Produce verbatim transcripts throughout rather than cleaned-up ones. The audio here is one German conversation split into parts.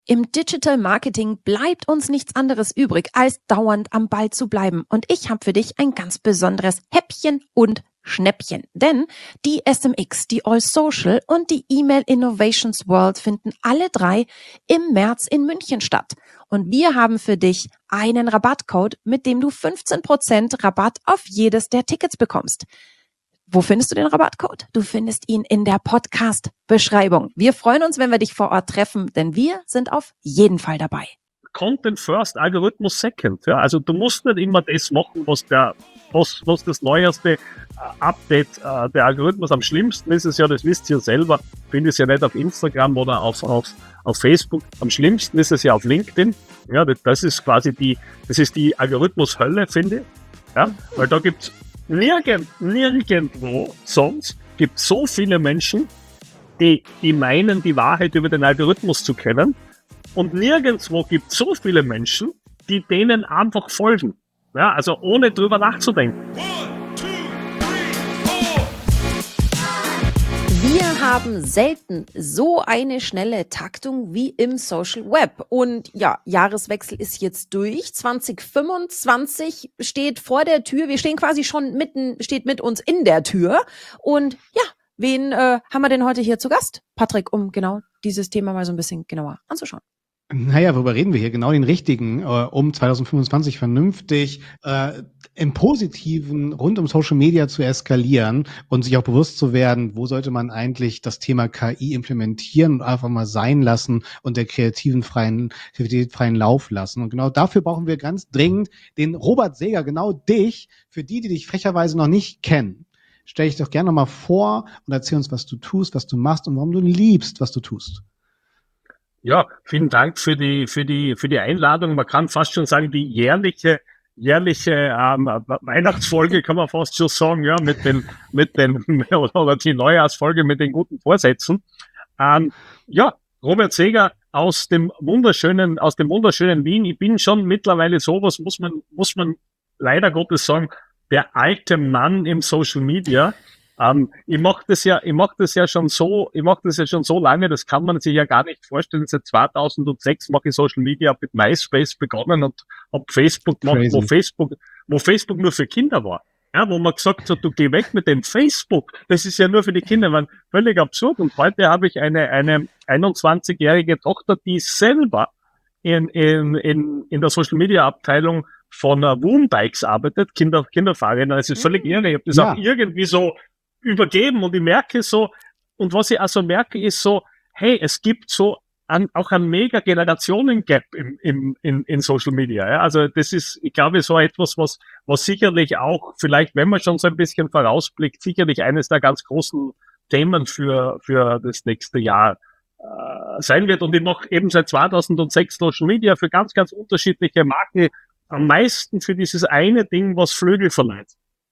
Im Digital Marketing bleibt uns nichts anderes übrig, als dauernd am Ball zu bleiben. Und ich habe für dich ein ganz besonderes Häppchen und Schnäppchen. Denn die S M X, die All Social und die E-Mail Innovations World finden alle drei im März in München statt. Und wir haben für dich einen Rabattcode, mit dem du fünfzehn Prozent Rabatt auf jedes der Tickets bekommst. Wo findest du den Rabattcode? Du findest ihn in der Podcast-Beschreibung. Wir freuen uns, wenn wir dich vor Ort treffen, denn wir sind auf jeden Fall dabei. Content first, Algorithmus second. Ja, also du musst nicht immer das machen, was der, was, was das neueste äh, Update äh, der Algorithmus. Am schlimmsten ist es ja, das wisst ihr selber, finde ich es ja nicht auf Instagram oder auf, auf, auf Facebook. Am schlimmsten ist es ja auf LinkedIn. Ja, das ist quasi die, das ist die Algorithmus-Hölle, finde ich. Ja, weil da gibt's Nirgend, nirgendwo sonst gibt es so viele Menschen, die, die meinen, die Wahrheit über den Algorithmus zu kennen. Und nirgendwo gibt es so viele Menschen, die denen einfach folgen. Ja, also ohne drüber nachzudenken. Wir haben selten so eine schnelle Taktung wie im Social Web. Und ja, Jahreswechsel ist jetzt durch. zwanzig fünfundzwanzig steht vor der Tür. Wir stehen quasi schon mitten, steht mit uns in der Tür. Und ja, wen äh, haben wir denn heute hier zu Gast, Patrick, um genau dieses Thema mal so ein bisschen genauer anzuschauen? Naja, worüber reden wir hier? Genau den richtigen, äh, um zwanzig fünfundzwanzig vernünftig äh, im Positiven rund um Social Media zu eskalieren und sich auch bewusst zu werden, wo sollte man eigentlich das Thema K I implementieren und einfach mal sein lassen und der kreativen freien, Kreativität freien Lauf lassen. Und genau dafür brauchen wir ganz dringend den Robert Seeger, genau dich, für die, die dich frecherweise noch nicht kennen. Stell dich doch gerne nochmal vor und erzähl uns, was du tust, was du machst und warum du liebst, was du tust. Ja, vielen Dank für die, für die, für die Einladung. Man kann fast schon sagen, die jährliche, jährliche ähm, Weihnachtsfolge kann man fast schon sagen, ja, mit den, mit den, oder die Neujahrsfolge mit den guten Vorsätzen. Ähm, ja, Robert Seeger aus dem wunderschönen, aus dem wunderschönen Wien. Ich bin schon mittlerweile sowas, muss man, muss man leider Gottes sagen, der alte Mann im Social Media. Um, ich mache das ja, ich mache das ja schon so, ich mache das ja schon so lange, das kann man sich ja gar nicht vorstellen. Seit zweitausendsechs mache ich Social Media, mit MySpace begonnen und hab Facebook gemacht, wo Facebook, wo Facebook nur für Kinder war. Ja, wo man gesagt hat, du geh weg mit dem Facebook. Das ist ja nur für die Kinder, man, völlig absurd. Und heute habe ich eine, eine einundzwanzigjährige Tochter, die selber in, in, in, in der Social Media Abteilung von uh, Wombikes arbeitet, Kinder, Kinderfahrräder. Das ist völlig irre. Ich habe das ja auch irgendwie so übergeben und ich merke so, und was ich also merke, ist so, hey, es gibt so an, auch ein mega Generationen-Gap im, im, in, in Social Media. Ja? Also das ist, ich glaube, so etwas, was, was sicherlich auch, vielleicht, wenn man schon so ein bisschen vorausblickt, sicherlich eines der ganz großen Themen für, für das nächste Jahr äh, sein wird. Und ich mache eben seit zweitausendsechs Social Media für ganz, ganz unterschiedliche Marken, am meisten für dieses eine Ding, was Flügel verleiht.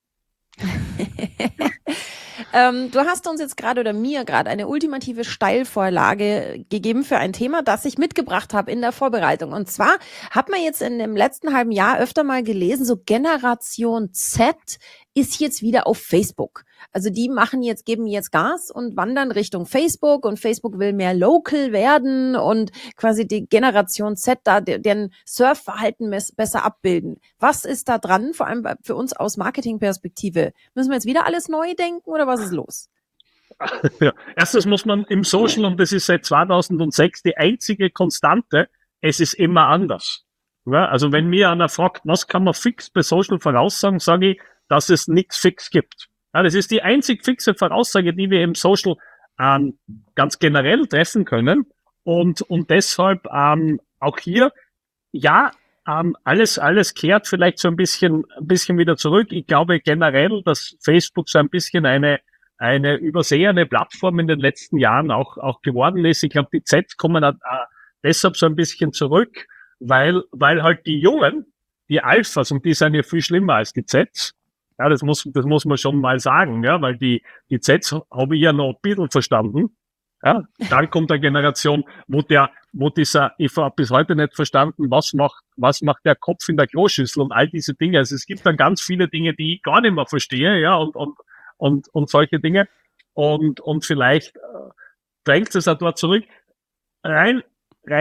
ähm, du hast uns jetzt gerade oder mir gerade eine ultimative Steilvorlage gegeben für ein Thema, das ich mitgebracht habe in der Vorbereitung. Und zwar hat man jetzt in dem letzten halben Jahr öfter mal gelesen, so Generation Z ist jetzt wieder auf Facebook. Also die machen jetzt, geben jetzt Gas und wandern Richtung Facebook und Facebook will mehr local werden und quasi die Generation Z da deren Surfverhalten besser abbilden. Was ist da dran, vor allem für uns aus Marketingperspektive? Müssen wir jetzt wieder alles neu denken oder was ist los? Ja, erstens muss man im Social, und das ist seit zweitausendsechs die einzige Konstante, es ist immer anders. Ja, also wenn mir einer fragt, was kann man fix bei Social voraussagen, sage ich, dass es nichts fix gibt. Ja, das ist die einzig fixe Voraussage, die wir im Social ähm, ganz generell treffen können. Und, und deshalb ähm, auch hier, ja, ähm, alles, alles kehrt vielleicht so ein bisschen, ein bisschen wieder zurück. Ich glaube generell, dass Facebook so ein bisschen eine, eine übersehene Plattform in den letzten Jahren auch, auch geworden ist. Ich glaube, die Zs kommen äh, deshalb so ein bisschen zurück, weil, weil halt die Jungen, die Alphas, und die sind ja viel schlimmer als die Zs. Ja, das muss, das muss man schon mal sagen, ja, weil die, die Zs habe ich ja noch ein bisschen verstanden. Ja, dann kommt eine Generation, wo der, wo dieser, ich habe bis heute nicht verstanden, was macht, was macht der Kopf in der Kloschüssel und all diese Dinge. Also es gibt dann ganz viele Dinge, die ich gar nicht mehr verstehe, ja, und, und, und, und solche Dinge. Und, und vielleicht äh, drängt es auch dort zurück. Rein, rein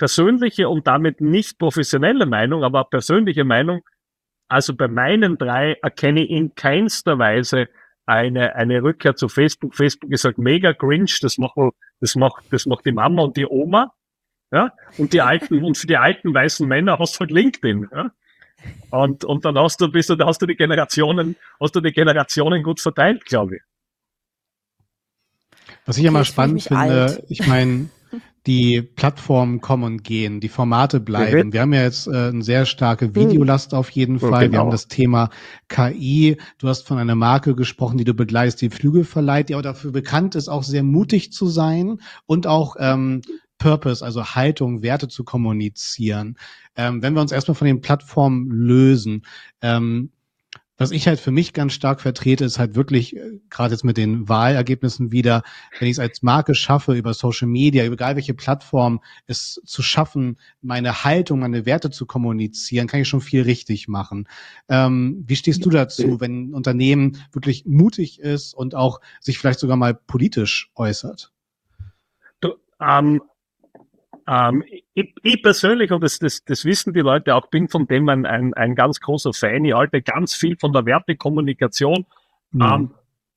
persönliche und damit nicht professionelle Meinung, aber persönliche Meinung, also bei meinen drei erkenne ich in keinster Weise eine, eine Rückkehr zu Facebook. Facebook ist halt mega cringe, das machen, das macht, das macht die Mama und die Oma, ja, und die alten, und für die alten weißen Männer hast du halt LinkedIn, ja. Und, und dann hast du, bist du, hast du die Generationen, hast du die Generationen gut verteilt, glaube ich. Was ich ja Okay, mal jetzt fühle ich spannend mich finde, alt. ich meine, die Plattformen kommen und gehen, die Formate bleiben. Wir haben ja jetzt äh, eine sehr starke Videolast auf jeden Ja, Fall. Wir haben genau. das Thema K I. Du hast von einer Marke gesprochen, die du begleitest, die Flügel verleiht, die auch dafür bekannt ist, auch sehr mutig zu sein und auch ähm, Purpose, also Haltung, Werte zu kommunizieren. Ähm, wenn wir uns erstmal von den Plattformen lösen, ähm, was ich halt für mich ganz stark vertrete, ist halt wirklich, äh, gerade jetzt mit den Wahlergebnissen wieder, wenn ich es als Marke schaffe, über Social Media, egal welche Plattform, es zu schaffen, meine Haltung, meine Werte zu kommunizieren, kann ich schon viel richtig machen. Ähm, wie stehst du dazu, wenn ein Unternehmen wirklich mutig ist und auch sich vielleicht sogar mal politisch äußert? Du, ähm, ähm, ich, ich persönlich, und das, das, das wissen die Leute auch, bin von dem ein, ein, ein ganz großer Fan. Ich halte ganz viel von der Wertekommunikation. Mhm. Ähm,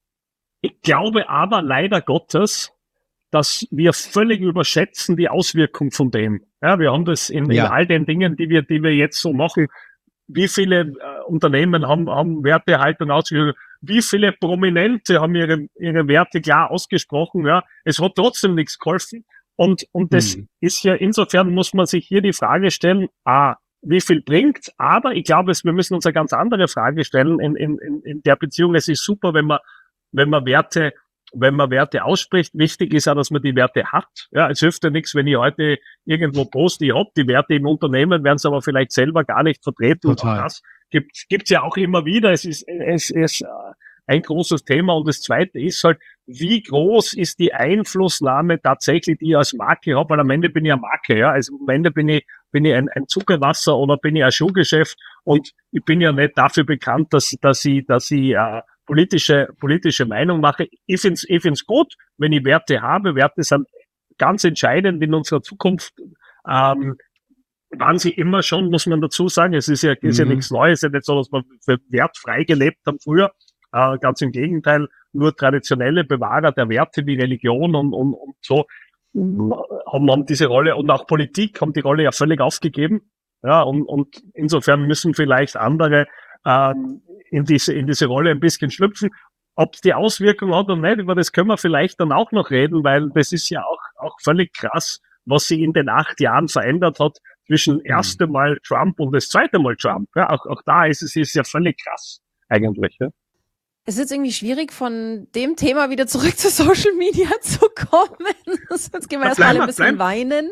ich glaube aber leider Gottes, dass wir völlig überschätzen die Auswirkung von dem. Ja, wir haben das in, in Ja. all den Dingen, die wir, die wir jetzt so machen. Wie viele äh, Unternehmen haben, haben Wertehaltung ausgeführt? Wie viele Prominente haben ihre, ihre Werte klar ausgesprochen? Ja, es hat trotzdem nichts geholfen. Und, und das Mhm. ist ja, insofern muss man sich hier die Frage stellen, ah, wie viel bringt? Aber ich glaube, es, wir müssen uns eine ganz andere Frage stellen in, in, in in der Beziehung. Es ist super, wenn man, wenn man Werte, wenn man Werte ausspricht. Wichtig ist auch, dass man die Werte hat. Ja, es hilft ja nichts, wenn ich heute irgendwo poste, ich habe die Werte im Unternehmen, werden es aber vielleicht selber gar nicht vertreten. Und auch Total. das gibt gibt's ja auch immer wieder. Es ist, es ist äh, ein großes Thema. Und das Zweite ist halt, wie groß ist die Einflussnahme tatsächlich, die ich als Marke habe? Weil am Ende bin ich eine Marke. Ja, also am Ende bin ich bin ich ein, ein Zuckerwasser oder bin ich ein Schuhgeschäft. Und ich bin ja nicht dafür bekannt, dass dass ich dass ich äh, politische politische Meinung mache. Ich finde es ich find's gut, wenn ich Werte habe. Werte sind ganz entscheidend in unserer Zukunft. Ähm, waren sie immer schon, muss man dazu sagen. Es ist ja, ist ja Mhm. nichts Neues. Es ist ja nicht so, dass wir wertfrei gelebt haben früher. Äh, ganz im Gegenteil, nur traditionelle Bewahrer der Werte wie Religion und, und, und so haben, haben diese Rolle, und auch Politik haben die Rolle ja völlig aufgegeben. Ja, und, und insofern müssen vielleicht andere ähm, in diese in diese Rolle ein bisschen schlüpfen. Ob es die Auswirkung hat oder nicht, über das können wir vielleicht dann auch noch reden, weil das ist ja auch auch völlig krass, was sich in den acht Jahren verändert hat zwischen Mhm. erste Mal Trump und das zweite Mal Trump. Ja, auch, auch da ist es ist ja völlig krass eigentlich. Ja. Es ist jetzt irgendwie schwierig, von dem Thema wieder zurück zu Social Media zu kommen. Jetzt gehen wir Ja, erstmal alle ein bleib mal, bisschen bleib, weinen.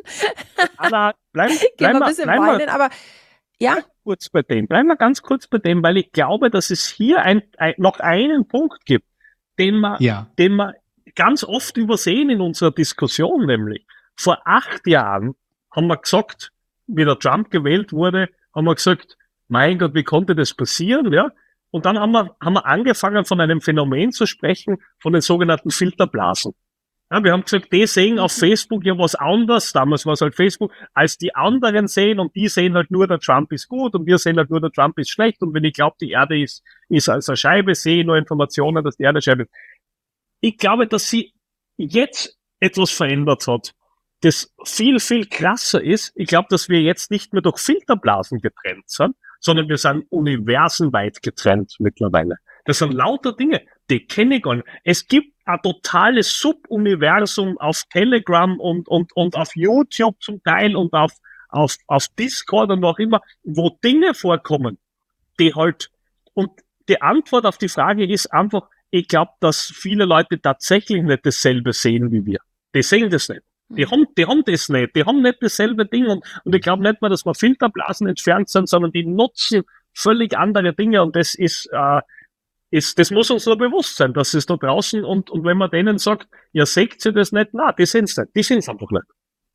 Anna, bleib, Gehen bleib wir ein mal, bisschen bleib mal weinen, aber ja, kurz bei dem. Bleiben wir ganz kurz bei dem, weil ich glaube, dass es hier ein, ein, noch einen Punkt gibt, den wir, Ja. den wir ganz oft übersehen in unserer Diskussion, nämlich vor acht Jahren haben wir gesagt, wie der Trump gewählt wurde, haben wir gesagt, mein Gott, wie konnte das passieren, ja? Und dann haben wir, haben wir angefangen, von einem Phänomen zu sprechen, von den sogenannten Filterblasen. Ja, wir haben gesagt, die sehen auf Facebook ja was anderes, damals war es halt Facebook, als die anderen sehen, und die sehen halt nur, der Trump ist gut und wir sehen halt nur, der Trump ist schlecht, und wenn ich glaube, die Erde ist, ist als eine Scheibe, sehe ich nur Informationen, dass die Erde eine Scheibe ist. Ich glaube, dass sie jetzt etwas verändert hat, das viel, viel krasser ist. Ich glaube, dass wir jetzt nicht mehr durch Filterblasen getrennt sind, sondern wir sind universenweit getrennt mittlerweile. Das sind lauter Dinge, die kenne ich gar nicht. Es gibt ein totales Subuniversum auf Telegram und, und, und auf YouTube zum Teil und auf, auf, auf Discord und auch immer, wo Dinge vorkommen, die halt, und die Antwort auf die Frage ist einfach, ich glaube, dass viele Leute tatsächlich nicht dasselbe sehen wie wir. Die sehen das nicht. Die haben, die haben das nicht. Die haben nicht dasselbe Ding. Und, und ich glaube nicht mal, dass wir Filterblasen entfernt sind, sondern die nutzen völlig andere Dinge. Und das ist, äh, ist, das muss uns nur bewusst sein, dass es da draußen, und, und wenn man denen sagt, ja, seht ihr das nicht? Na, die sehen es nicht. Die sehen es einfach nicht.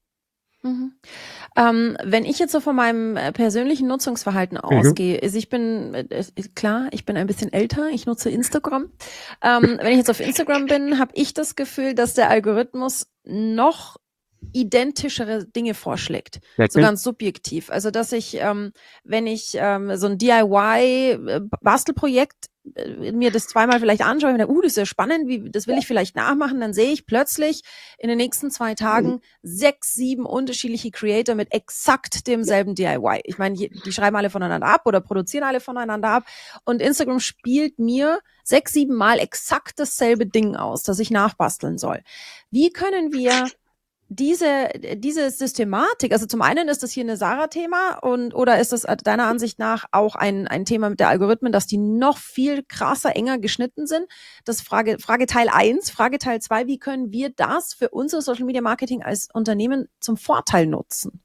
Mhm. Ähm, wenn ich jetzt so von meinem äh, persönlichen Nutzungsverhalten ausgehe, also ich bin, äh, klar, ich bin ein bisschen älter, ich nutze Instagram. Ähm, wenn ich jetzt auf Instagram bin, habe ich das Gefühl, dass der Algorithmus noch identischere Dinge vorschlägt. Ja, so ganz subjektiv. Also, dass ich, ähm, wenn ich ähm, so ein D I Y-Bastelprojekt äh, mir das zweimal vielleicht anschaue und denke, uh, das ist ja spannend, wie, das will ich vielleicht nachmachen, dann sehe ich plötzlich in den nächsten zwei Tagen sechs, sieben unterschiedliche Creator mit exakt demselben D I Y. Ich meine, die schreiben alle voneinander ab oder produzieren alle voneinander ab und Instagram spielt mir sechs, sieben Mal exakt dasselbe Ding aus, das ich nachbasteln soll. Wie können wir diese, diese Systematik, also zum einen ist das hier eine Sarah-Thema und, oder ist das deiner Ansicht nach auch ein, ein Thema mit der Algorithmen, dass die noch viel krasser, enger geschnitten sind? Das Frage, Frage Teil eins. Frage Teil zwei, wie können wir das für unser Social Media Marketing als Unternehmen zum Vorteil nutzen?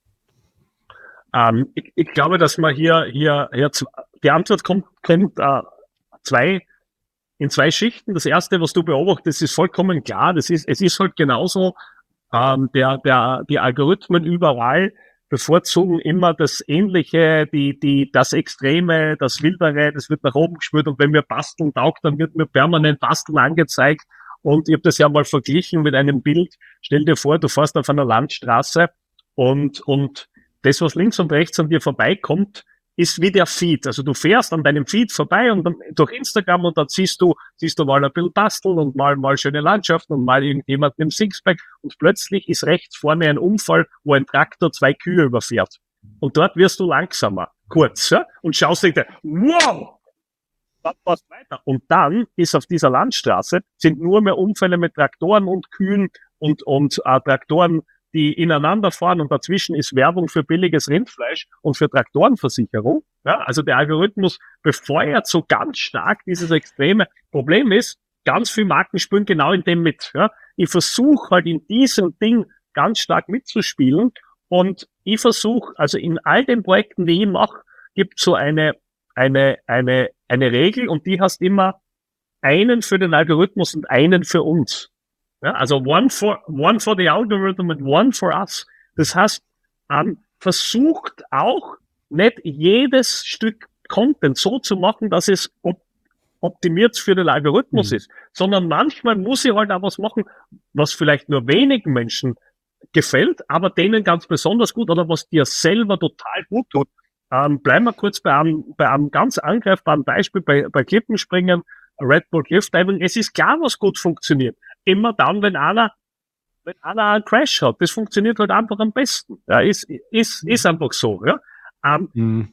Ähm, ich, ich glaube, dass man hier, hier, hier, die Antwort kommt, kommt äh, zwei, in zwei Schichten. Das erste, was du beobachtest, ist vollkommen klar. Das ist, es ist halt genauso, Ähm, der, der, die Algorithmen überall bevorzugen immer das Ähnliche, die, die, das Extreme, das Wildere, das wird nach oben gespürt und wenn wir basteln taugt, dann wird mir permanent Basteln angezeigt und ich habe das ja mal verglichen mit einem Bild. Stell dir vor, du fährst auf einer Landstraße und, und das, was links und rechts an dir vorbeikommt, ist wie der Feed. Also du fährst an deinem Feed vorbei und dann durch Instagram und dann siehst du, siehst du mal ein bisschen basteln und mal, mal schöne Landschaften und mal irgendjemand mit dem Sixpack und plötzlich ist rechts vorne ein Unfall, wo ein Traktor zwei Kühe überfährt. Und dort wirst du langsamer, kurz, ja, und schaust dich da, wow! Dann passt weiter. Und dann ist auf dieser Landstraße sind nur mehr Unfälle mit Traktoren und Kühen und, und äh, Traktoren, die ineinander fahren und dazwischen ist Werbung für billiges Rindfleisch und für Traktorenversicherung. Ja, also der Algorithmus befeuert so ganz stark dieses extreme Problem ist, ganz viele Marken spielen genau in dem mit. Ja. Ich versuche halt in diesem Ding ganz stark mitzuspielen und ich versuche, also in all den Projekten, die ich mache, gibt so eine, eine, eine, eine Regel und die heißt immer einen für den Algorithmus und einen für uns. Ja, also one for, one for the algorithm and one for us. Das heißt, ähm, versucht auch nicht jedes Stück Content so zu machen, dass es op- optimiert für den Algorithmus mhm. ist, sondern manchmal muss ich halt auch was machen, was vielleicht nur wenigen Menschen gefällt, aber denen ganz besonders gut oder was dir selber total gut tut. Ähm, bleiben wir kurz bei einem, bei einem ganz angreifbaren Beispiel, bei, bei Klippenspringen, Red Bull Cliff Diving. Es ist klar, was gut funktioniert. Immer dann, wenn einer, wenn einer einen Crash hat. Das funktioniert halt einfach am besten. Ja, ist, ist, ist einfach so, ja. Ähm, mhm.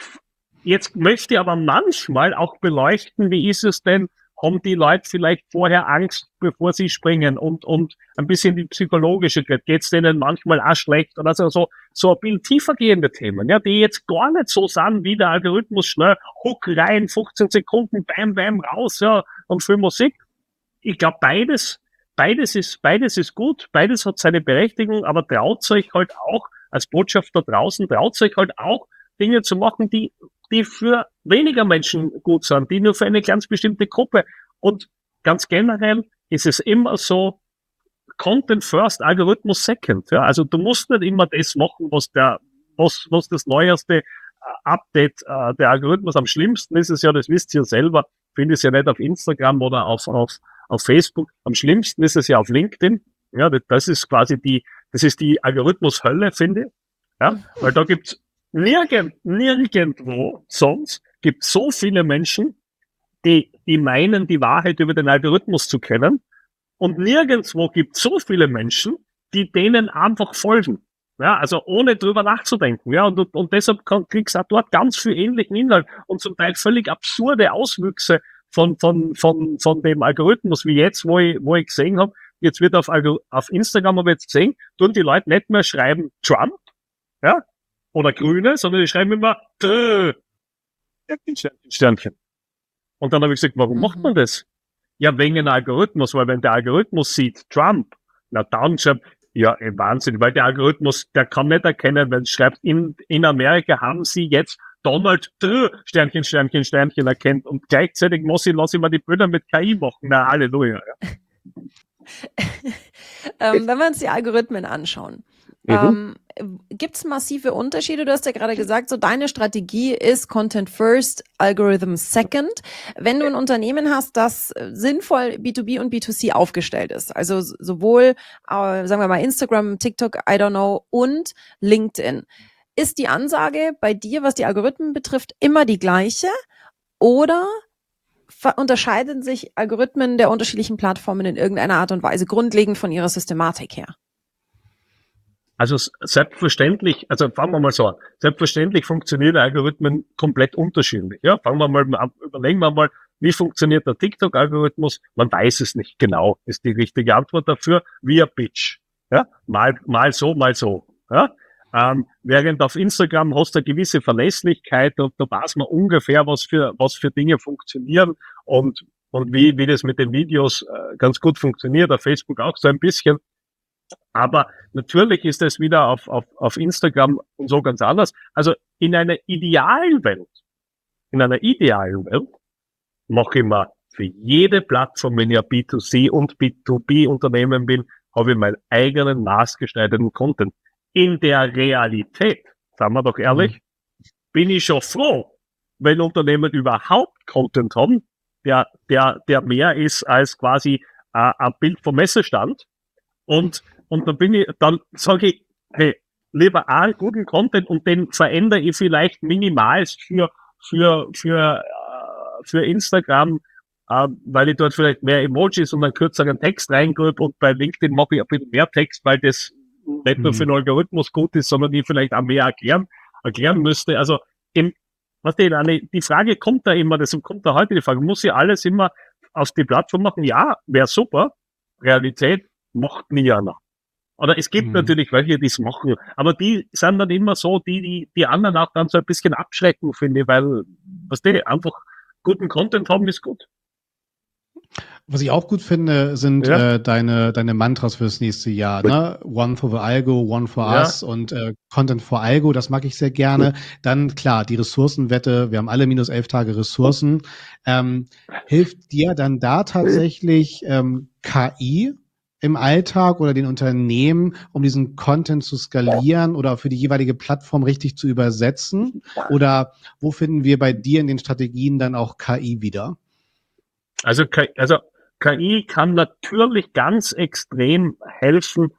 Jetzt möchte ich aber manchmal auch beleuchten, wie ist es denn, haben die Leute vielleicht vorher Angst, bevor sie springen und, und ein bisschen die psychologische, geht's denen manchmal auch schlecht oder so, so, so ein bisschen tiefergehende Themen, ja, die jetzt gar nicht so sind, wie der Algorithmus schnell, Hook rein, fünfzehn Sekunden, bam, bam, raus, ja, und viel Musik. Ich glaube, beides, beides ist, beides ist gut, beides hat seine Berechtigung, aber traut euch halt auch, als Botschafter draußen, traut euch halt auch, Dinge zu machen, die, die für weniger Menschen gut sind, die nur für eine ganz bestimmte Gruppe. Und ganz generell ist es immer so, Content first, Algorithmus second. Ja, also du musst nicht immer das machen, was der, was, was das neueste Update äh, der Algorithmus. Am schlimmsten ist es ja, das wisst ihr selber, finde ich es ja nicht auf Instagram oder auf, auf, auf Facebook. Am schlimmsten ist es ja auf LinkedIn. Ja, das ist quasi die, das ist die Algorithmus-Hölle, finde ich. Ja, weil da gibt's nirgend, nirgendwo sonst gibt so viele Menschen, die, die meinen, die Wahrheit über den Algorithmus zu kennen. Und nirgendwo gibt so viele Menschen, die denen einfach folgen. Ja, also ohne drüber nachzudenken. Ja, und, und deshalb kann, kriegst du auch dort ganz viel ähnlichen Inhalt und zum Teil völlig absurde Auswüchse von, von, von, von dem Algorithmus, wie jetzt, wo ich, wo ich gesehen habe, jetzt wird auf, auf Instagram, habe ich jetzt gesehen, tun die Leute nicht mehr schreiben Trump, ja, oder Grüne, sondern die schreiben immer Sternchen, Sternchen. Und dann habe ich gesagt, warum mhm. macht man das? Ja, wegen einem Algorithmus, weil wenn der Algorithmus sieht Trump, na dann schreibt, ja, Wahnsinn, weil der Algorithmus, der kann nicht erkennen, wenn es schreibt, in, in Amerika haben sie jetzt Donald Trump Sternchen, Sternchen, Sternchen erkennt und gleichzeitig muss ich, lass ich mal die Bilder mit K I machen. Na, Halleluja. Ja. ähm, wenn wir uns die Algorithmen anschauen, Mhm. Ähm, Gibt es massive Unterschiede? Du hast ja gerade gesagt, so deine Strategie ist Content First, Algorithm Second. Wenn du ein Unternehmen hast, das sinnvoll B zwei B und B zwei C aufgestellt ist, also sowohl, äh, sagen wir mal, Instagram, TikTok, I don't know, und LinkedIn, ist die Ansage bei dir, was die Algorithmen betrifft, immer die gleiche oder unterscheiden sich Algorithmen der unterschiedlichen Plattformen in irgendeiner Art und Weise grundlegend von ihrer Systematik her? Also selbstverständlich, also fangen wir mal so an, selbstverständlich funktionieren Algorithmen komplett unterschiedlich. Ja, fangen wir mal an, überlegen wir mal, wie funktioniert der TikTok-Algorithmus? Man weiß es nicht genau, ist die richtige Antwort dafür, via Pitch. Ja, mal, mal so, mal so. Ja, ähm, während auf Instagram hast du eine gewisse Verlässlichkeit und da weiß man ungefähr, was für, was für Dinge funktionieren und, und wie, wie das mit den Videos äh, ganz gut funktioniert, auf Facebook auch so ein bisschen. Aber natürlich ist es wieder auf, auf, auf Instagram und so ganz anders. Also in einer idealen Welt, in einer idealen Welt mache ich mir für jede Plattform, wenn ich ein B zwei C und B zwei B Unternehmen bin, habe ich meinen eigenen maßgeschneiderten Content. In der Realität, sagen wir doch ehrlich, mhm. bin ich schon froh, wenn Unternehmen überhaupt Content haben, der, der, der mehr ist als quasi äh, ein Bild vom Messestand. Und Und dann bin ich, dann sage ich, hey, lieber einen guten Content und den verändere ich vielleicht minimal für, für, für, äh, für Instagram, äh, weil ich dort vielleicht mehr Emojis und einen kürzeren Text reingebe und bei LinkedIn mache ich ein bisschen mehr Text, weil das nicht nur für den Algorithmus gut ist, sondern ich vielleicht auch mehr erklären, erklären müsste. Also, im, was die, eine, die Frage kommt da immer, deshalb kommt da heute die Frage, muss ich alles immer auf die Plattform machen? Ja, wäre super. Realität macht nie einer. Oder es gibt mhm. natürlich welche, die es machen, aber die sind dann immer so, die, die, die anderen auch dann so ein bisschen abschrecken, finde ich, weil, was die einfach guten Content haben, ist gut. Was ich auch gut finde, sind ja. äh, deine, deine Mantras fürs nächste Jahr, ne? One for the Algo, One for ja. Us und äh, Content for Algo, das mag ich sehr gerne. Dann, klar, die Ressourcenwette, wir haben alle minus elf Tage Ressourcen. Ähm, hilft dir dann da tatsächlich ähm, K I im Alltag oder den Unternehmen, um diesen Content zu skalieren oder für die jeweilige Plattform richtig zu übersetzen? Oder wo finden wir bei dir in den Strategien dann auch K I wieder? Also, also K I kann natürlich ganz extrem helfen,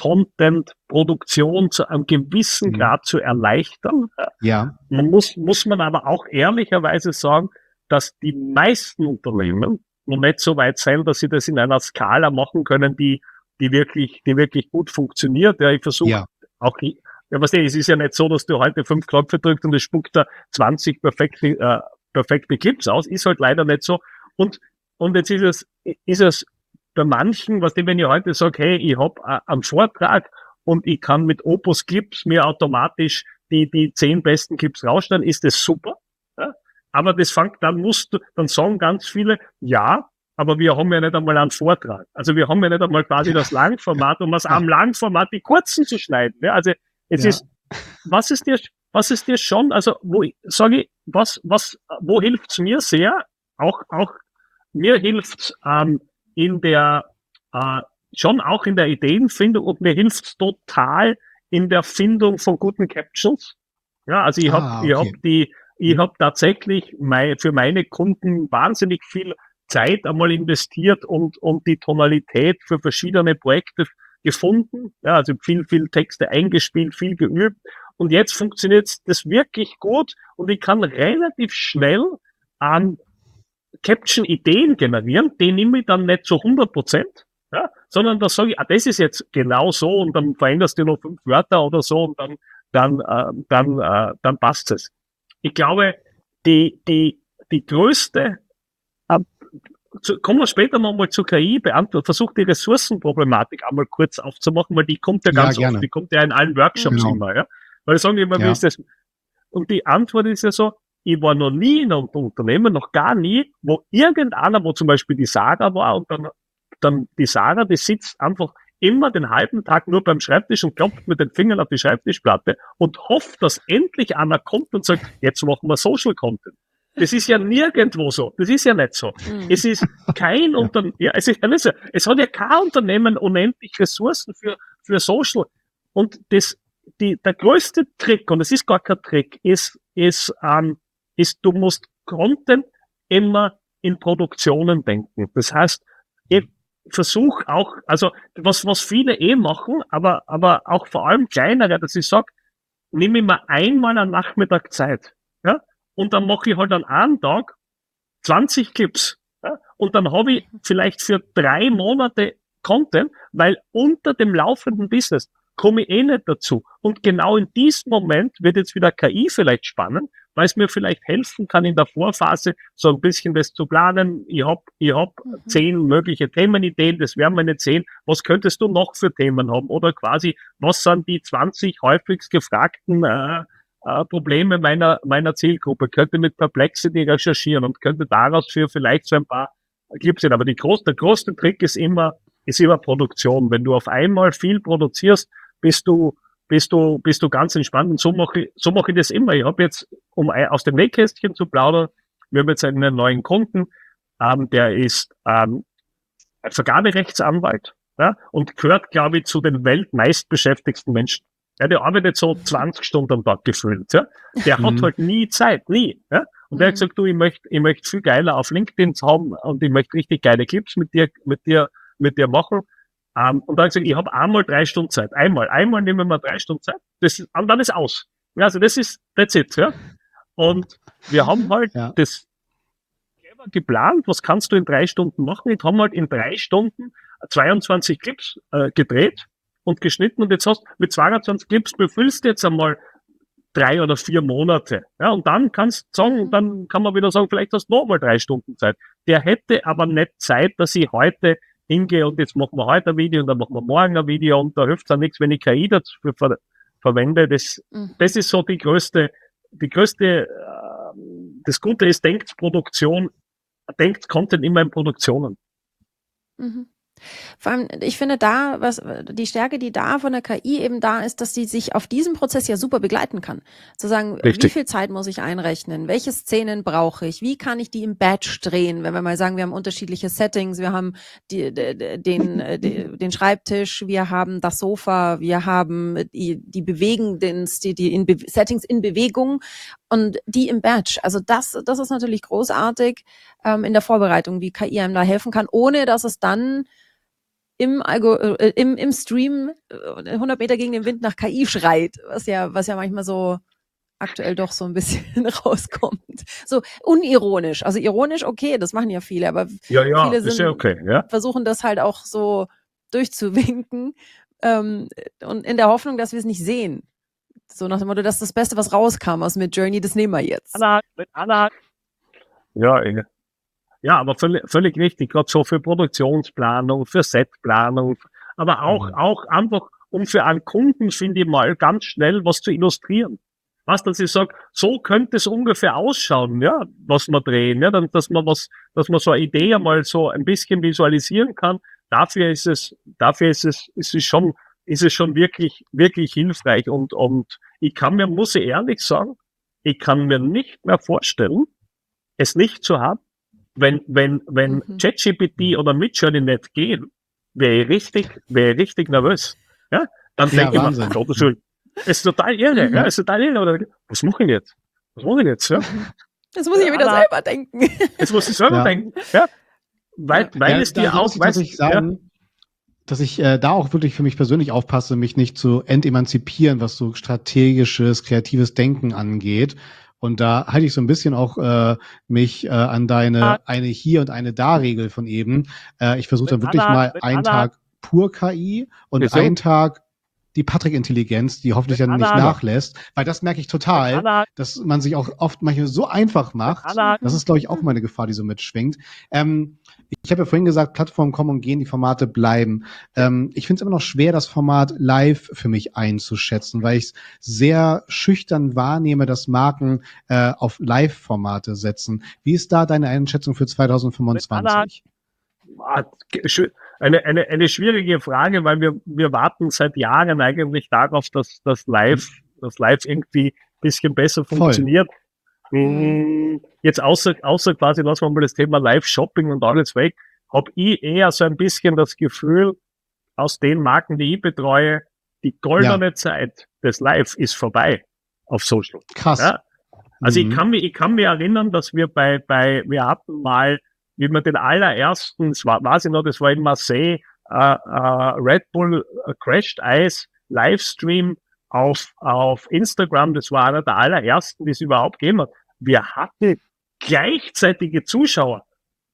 Content-Produktion zu einem gewissen mhm. Grad zu erleichtern. Ja. Man muss, muss man aber auch ehrlicherweise sagen, dass die meisten Unternehmen noch nicht so weit sein, dass sie das in einer Skala machen können, die, die wirklich, die wirklich gut funktioniert. Ja, ich versuche ja. auch, ja, was denn, es ist ja nicht so, dass du heute fünf Knöpfe drückst und es spuckt da zwanzig perfekte, äh, perfekte Clips aus. Ist halt leider nicht so. Und, und jetzt ist es, ist es bei manchen, was denn, wenn ich heute sage, hey, ich habe äh, einen Vortrag und ich kann mit Opus Clips mir automatisch die, die zehn besten Clips rausstellen, ist das super. Ja? Aber das fängt, dann musst du, dann sagen ganz viele, ja, aber wir haben ja nicht einmal einen Vortrag. Also wir haben ja nicht einmal quasi das Langformat, um aus einem Langformat die kurzen zu schneiden. Ja? Also es ja. ist, was ist dir, was ist dir schon, also wo sage ich, was, was, wo hilft's mir sehr? Auch, auch mir hilft's ähm, in der, äh, schon auch in der Ideenfindung und mir hilft's total in der Findung von guten Captions. Ja, also ich ah, habe, okay. ich habe die, ich habe tatsächlich mein, für meine Kunden wahnsinnig viel Zeit einmal investiert und, und die Tonalität für verschiedene Projekte gefunden. Ja, also viel, viel Texte eingespielt, viel geübt. Und jetzt funktioniert das wirklich gut und ich kann relativ schnell an Caption-Ideen generieren, die nehme ich dann nicht zu hundert Prozent, ja, sondern da sage ich, ah, das ist jetzt genau so und dann veränderst du noch fünf Wörter oder so und dann, dann, äh, dann, äh, dann passt es. Ich glaube, die, die, die größte, äh, zu, kommen wir später nochmal zu K I, beantworten, versuche die Ressourcenproblematik einmal kurz aufzumachen, weil die kommt ja ganz ja, oft, die kommt ja in allen Workshops genau. immer, ja. Weil sagen immer, ja. wie ist das? Und die Antwort ist ja so, ich war noch nie in einem Unternehmen, noch gar nie, wo irgendeiner, wo zum Beispiel die Sarah war und dann, dann die Sarah, die sitzt einfach immer den halben Tag nur beim Schreibtisch und klopft mit den Fingern auf die Schreibtischplatte und hofft, dass endlich einer kommt und sagt, jetzt machen wir Social Content. Das ist ja nirgendwo so. Das ist ja nicht so. Mhm. Es ist kein ja. Unternehmen, ja, es ist ja nicht so. Es hat ja kein Unternehmen unendlich Ressourcen für, für Social. und das, die, der größte Trick, und es ist gar kein Trick, ist, ist, ähm, ist, du musst Content immer in Produktionen denken. Das heißt, ich versuche auch, also was, was viele eh machen, aber, aber auch vor allem kleinere, dass ich sage, nehme ich mir einmal am Nachmittag Zeit, ja, und dann mache ich halt an einem Tag zwanzig Clips, ja, und dann habe ich vielleicht für drei Monate Content, weil unter dem laufenden Business komme ich eh nicht dazu. Und genau in diesem Moment wird jetzt wieder K I vielleicht spannend, weil es mir vielleicht helfen kann, in der Vorphase so ein bisschen das zu planen. Ich hab, ich hab Mhm. zehn mögliche Themenideen, das wären meine zehn. Was könntest du noch für Themen haben? Oder quasi, was sind die zwanzig häufigst gefragten äh, äh, Probleme meiner, meiner Zielgruppe? Könnte mit Perplexity recherchieren und könnte daraus für vielleicht so ein paar Clips sehen. Aber die groß, der größte Trick ist immer, ist immer Produktion. Wenn du auf einmal viel produzierst, bist du, bist du, bist du ganz entspannt. Und so mache ich, so mache ich das immer. Ich habe jetzt, um aus dem Nähkästchen zu plaudern, wir haben jetzt einen neuen Kunden, ähm, der ist ähm, ein Vergaberechtsanwalt, ja, und gehört, glaube ich, zu den weltmeistbeschäftigsten Menschen. Ja, der arbeitet so zwanzig Stunden am Tag gefühlt, ja. Der hat Mhm. halt nie Zeit, nie, ja. Und der hat Mhm. gesagt, du, ich möchte, ich möchte viel geiler auf LinkedIn haben und ich möchte richtig geile Clips mit dir, mit dir, mit dir machen. Um, und dann habe ich gesagt, ich habe einmal drei Stunden Zeit. Einmal. Einmal nehmen wir drei Stunden Zeit. Das, und dann ist aus. Ja, also das ist, that's it, ja. Und wir haben halt Ja. das clever geplant. Was kannst du in drei Stunden machen? Ich habe halt in drei Stunden zweiundzwanzig Clips äh, gedreht und geschnitten. Und jetzt hast du mit zweiundzwanzig Clips befüllst du jetzt einmal drei oder vier Monate. Ja, und dann kannst du sagen, dann kann man wieder sagen, vielleicht hast du noch mal drei Stunden Zeit. Der hätte aber nicht Zeit, dass ich heute hingehe und jetzt machen wir heute ein Video und dann machen wir morgen ein Video und da hilft es auch nichts, wenn ich K I dafür ver verwende. Das, Mhm. das ist so die größte, die größte, äh, das Gute ist, denkt Produktion, denkt Content immer in Produktionen. Mhm. Vor allem, ich finde da, was die Stärke, die da von der K I eben da ist, dass die sich auf diesem Prozess ja super begleiten kann. Zu sagen, wie Richtig. viel Zeit muss ich einrechnen? Welche Szenen brauche ich? Wie kann ich die im Batch drehen? Wenn wir mal sagen, wir haben unterschiedliche Settings, wir haben die, de, den, de, den Schreibtisch, wir haben das Sofa, wir haben die, die bewegenden, die, die in Be Settings in Bewegung und die im Batch. Also das, das ist natürlich großartig ähm, in der Vorbereitung, wie K I einem da helfen kann, ohne dass es dann im, Algo, äh, im, im Stream äh, hundert Meter gegen den Wind nach K I schreit, was ja, was ja manchmal so aktuell doch so ein bisschen rauskommt. So unironisch. Also ironisch, okay, das machen ja viele, aber Ja, ja, viele ist sind, ja okay, ja. versuchen das halt auch so durchzuwinken ähm, und in der Hoffnung, dass wir es nicht sehen. So nach dem Motto, das ist das Beste, was rauskam aus Midjourney, das nehmen wir jetzt. Anna, mit Anna. Ja, ja. Ja, aber völlig, völlig richtig, gerade so für Produktionsplanung, für Setplanung, aber auch, Mhm. auch einfach, um für einen Kunden, finde ich mal, ganz schnell was zu illustrieren. Was, dass ich sage, so könnte es ungefähr ausschauen, ja, was wir drehen, ja, dann, dass man was, dass man so eine Idee einmal so ein bisschen visualisieren kann. Dafür ist es, dafür ist es, ist es schon, ist es schon wirklich, wirklich hilfreich und, und ich kann mir, muss ich ehrlich sagen, ich kann mir nicht mehr vorstellen, es nicht zu haben. Wenn, wenn, wenn Mhm. ChatGPT oder Midjourney nicht gehen, wäre ich richtig, wäre ich richtig nervös. Ja? Dann Ja, denke ich mir, Wahnsinn. oh Gottes Willen, es ist total irre, Mhm. ja, es ist total irre. Oder, was mache ich jetzt? Was mache ich jetzt? Ja? Das muss ich ja wieder Anna, selber denken. jetzt muss ich selber Ja. denken. Ja? Weil, Ja. weil Ja, es da, dir da muss auch, ich weißt, tatsächlich ja, sagen, dass ich äh, da auch wirklich für mich persönlich aufpasse, mich nicht zu entemanzipieren, was so strategisches, kreatives Denken angeht. Und da halte ich so ein bisschen auch äh, mich äh, an deine eine hier und eine da Regel von eben. Äh, ich versuche dann mit wirklich Anna, mal mit einen Anna, Tag pur K I und wieso? einen Tag die Patrick-Intelligenz, die hoffentlich Mit dann nicht Anna, nachlässt, weil das merke ich mit total, Anna, dass man sich auch oft manchmal so einfach mit macht. Anna. Das ist, glaube ich, auch mal eine Gefahr, die so mitschwingt. Ähm, ich habe ja vorhin gesagt, Plattformen kommen und gehen, die Formate bleiben. Ähm, ich finde es immer noch schwer, das Format live für mich einzuschätzen, weil ich es sehr schüchtern wahrnehme, dass Marken äh, auf Live-Formate setzen. Wie ist da deine Einschätzung für zwanzig fünfundzwanzig? Eine, eine, eine schwierige Frage, weil wir, wir warten seit Jahren eigentlich darauf, dass das Live, das Live irgendwie ein bisschen besser Voll. funktioniert. Mhm. Jetzt außer, außer quasi, lassen wir mal das Thema Live-Shopping und alles weg, habe ich eher so ein bisschen das Gefühl, aus den Marken, die ich betreue, die goldene ja. Zeit des Live ist vorbei auf Social. Krass. Ja? Also mhm. ich kann mich, ich kann mich erinnern, dass wir bei, bei, wir hatten mal, wie wir den allerersten, das war, weiß ich noch, das war in Marseille, Uh, uh, Red Bull uh, Crashed Ice Livestream auf, auf Instagram. Das war einer der allerersten, die es überhaupt gegeben hat. Wir hatten gleichzeitige Zuschauer.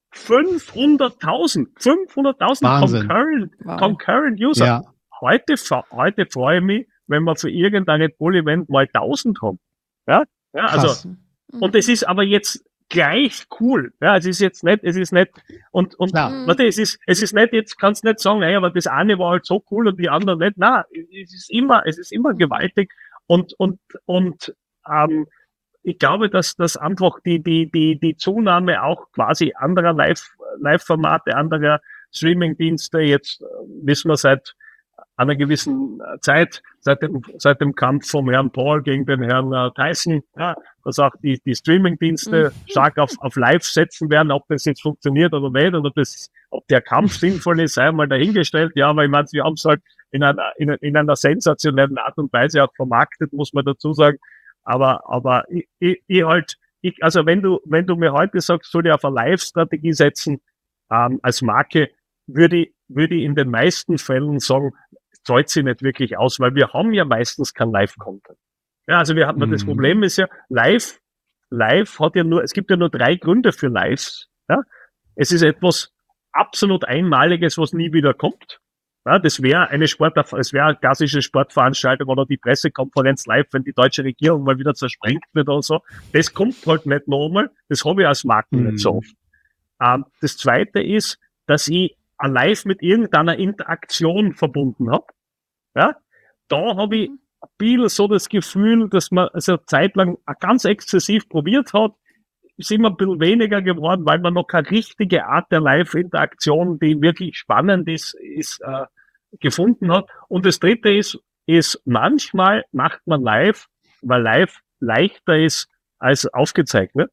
fünfhunderttausend. fünfhunderttausend concurrent, wow. concurrent User. Ja. Heute, heute freue ich mich, wenn wir für irgendein Red Bull Event mal tausend haben. Ja, ja, also, mhm. und es ist aber jetzt gleich cool. Ja, es ist jetzt nicht, es ist nicht, und, und, Klar. warte, es ist, es ist nicht, jetzt kannst du nicht sagen, naja, aber das eine war halt so cool und die andere nicht. Nein, es ist immer, es ist immer gewaltig und, und, und, ähm, ich glaube, dass das einfach die, die, die, die Zunahme auch quasi anderer Live, Live-Formate, anderer Streaming-Dienste, jetzt wissen wir seit einer gewissen Zeit, seit dem, seit dem Kampf vom Herrn Paul gegen den Herrn äh, Tyson, ja, dass auch die, die Streaming-Dienste mhm. stark auf, auf Live setzen werden, ob das jetzt funktioniert oder nicht, oder ob, das, ob der Kampf sinnvoll ist, sei mal dahingestellt. Ja, aber ich meine, wir haben es halt in einer, in, in einer sensationellen Art und Weise auch vermarktet, muss man dazu sagen. Aber, aber ich, ich, ich halt, ich, also wenn du, wenn du mir heute sagst, soll ich auf eine Live-Strategie setzen, ähm, als Marke, würde ich, würde ich in den meisten Fällen sagen, zahlt sie nicht wirklich aus, weil wir haben ja meistens kein Live-Content. Ja, also wir haben, mhm. das Problem ist ja, Live, Live hat ja nur, es gibt ja nur drei Gründe für Lives. Ja, es ist etwas absolut Einmaliges, was nie wieder kommt. Ja, das wäre eine Sport, es wäre eine klassische Sportveranstaltung oder die Pressekonferenz live, wenn die deutsche Regierung mal wieder zersprengt wird oder so. Das kommt halt nicht nochmal. Das habe ich als Marken mhm. nicht so oft. Ähm, das zweite ist, dass ich live mit irgendeiner Interaktion verbunden habe. Ja, da habe ich ein bisschen so das Gefühl, dass man also eine Zeit lang ganz exzessiv probiert hat, ist immer ein bisschen weniger geworden, weil man noch keine richtige Art der Live-Interaktion, die wirklich spannend ist, ist äh, gefunden hat. Und das dritte ist, ist manchmal macht man live, weil live leichter ist als aufgezeichnet.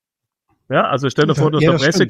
Ja, also stell dir vor, dass ja, der Presse,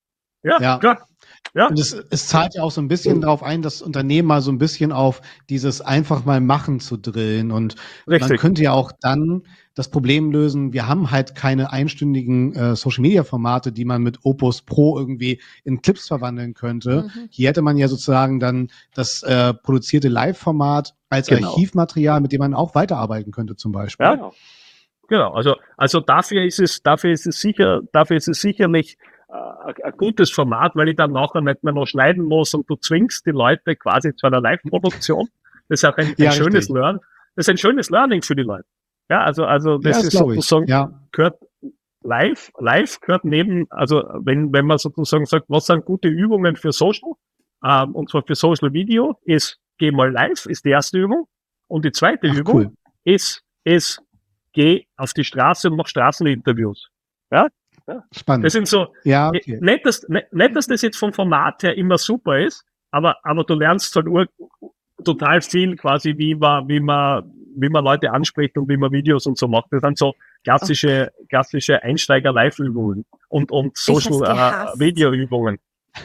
ja, ja, klar. Ja. Und es, es zahlt ja auch so ein bisschen darauf ein, das Unternehmen mal so ein bisschen auf dieses einfach mal machen zu drillen. Und Richtig. Man könnte ja auch dann das Problem lösen, wir haben halt keine einstündigen äh, Social-Media-Formate, die man mit Opus Pro irgendwie in Clips verwandeln könnte. Mhm. Hier hätte man ja sozusagen dann das äh, produzierte Live-Format als genau. Archivmaterial, mit dem man auch weiterarbeiten könnte zum Beispiel. Ja, genau. Genau, also, also dafür ist es, dafür ist es sicher, dafür ist es sicherlich ein gutes Format, weil ich dann nachher nicht mehr noch schneiden muss und du zwingst die Leute quasi zu einer Live-Produktion. Das ist auch ein, ein ja, schönes Learn. Das ist ein schönes Learning für die Leute. Ja, also, also, das, ja, das ist sozusagen, ja. gehört live, live gehört neben, also, wenn, wenn man sozusagen sagt, was sind gute Übungen für Social, ähm, und zwar für Social Video, ist, geh mal live, ist die erste Übung. Und die zweite Ach, Übung cool. ist, ist, geh auf die Straße und mach Straßeninterviews. Ja? Ja. Spannend. Das sind so, ja, okay. nicht, dass, nicht, nicht, dass das jetzt vom Format her immer super ist, aber, aber du lernst halt ur, total viel quasi, wie man, wie man, wie man Leute anspricht und wie man Videos und so macht. Das sind so klassische, okay. klassische Einsteiger-Live-Übungen und, und Social-Video-Übungen.